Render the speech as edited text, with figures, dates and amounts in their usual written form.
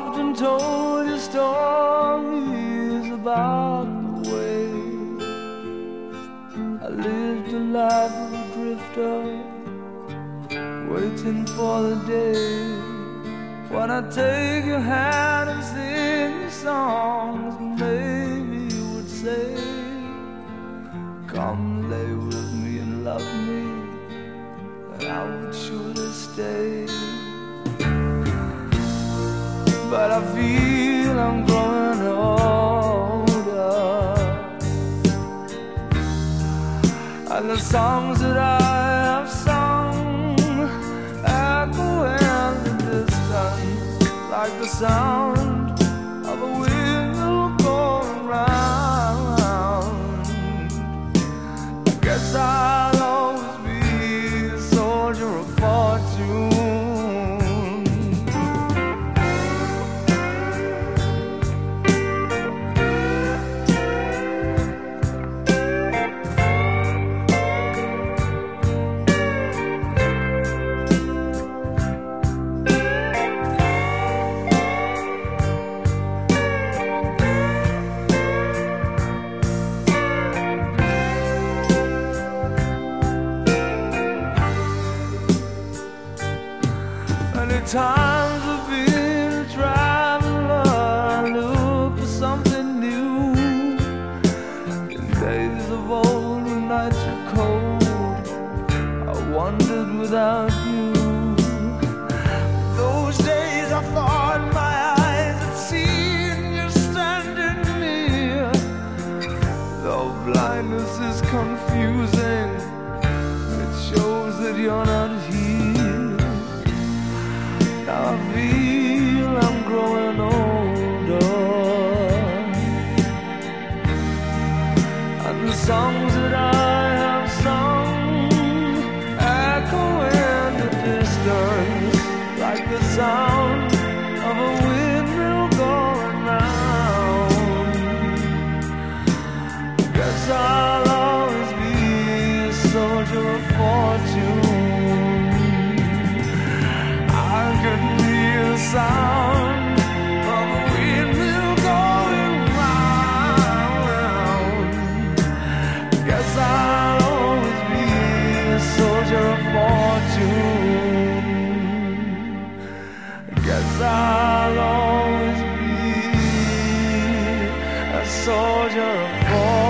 often told you stories about the way I lived a life of a drifter, waiting for the day when I take your hand and sing you songs, and maybe you would say, come lay with me and love me, and I would surely stay. But I feel I'm growing older, and the songs that I have sung echo in the distance like the sound of a wheel going round. I guess I'll always be a soldier of fortune. Many times I've been a traveler, look for something new. In days of old, when nights were cold, I wandered without you. Those days I thought my eyes had seen you standing near. Though blindness is confusing, it shows that you're not here. Now I feel I'm growing older, and the songs that I have sung echo in the distance like the sound of a windmill going round. Guess I'll always be a soldier of fortune. I could hear the sound of a windmill going round. Guess I'll always be a soldier of fortune. Guess I'll always be a soldier of fortune.